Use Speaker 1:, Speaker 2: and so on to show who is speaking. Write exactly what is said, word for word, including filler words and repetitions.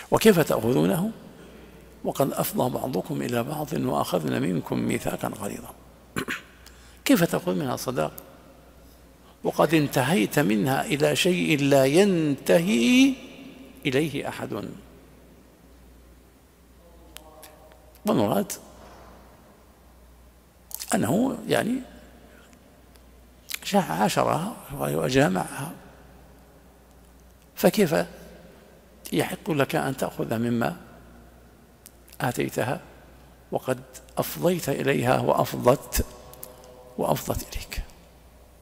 Speaker 1: وكيف تأخذونه وقد أفضى بعضكم إلى بعض وأخذنا منكم ميثاقا غليظا. كيف تأخذ منها صداق وقد انتهيت منها إلى شيء لا ينتهي إليه أحد؟ والمراد أنه يعني عاشرها وجامعها، فكيف يحق لك أن تأخذ مما آتيتها وقد أفضيت إليها وأفضت وأفضت إليك؟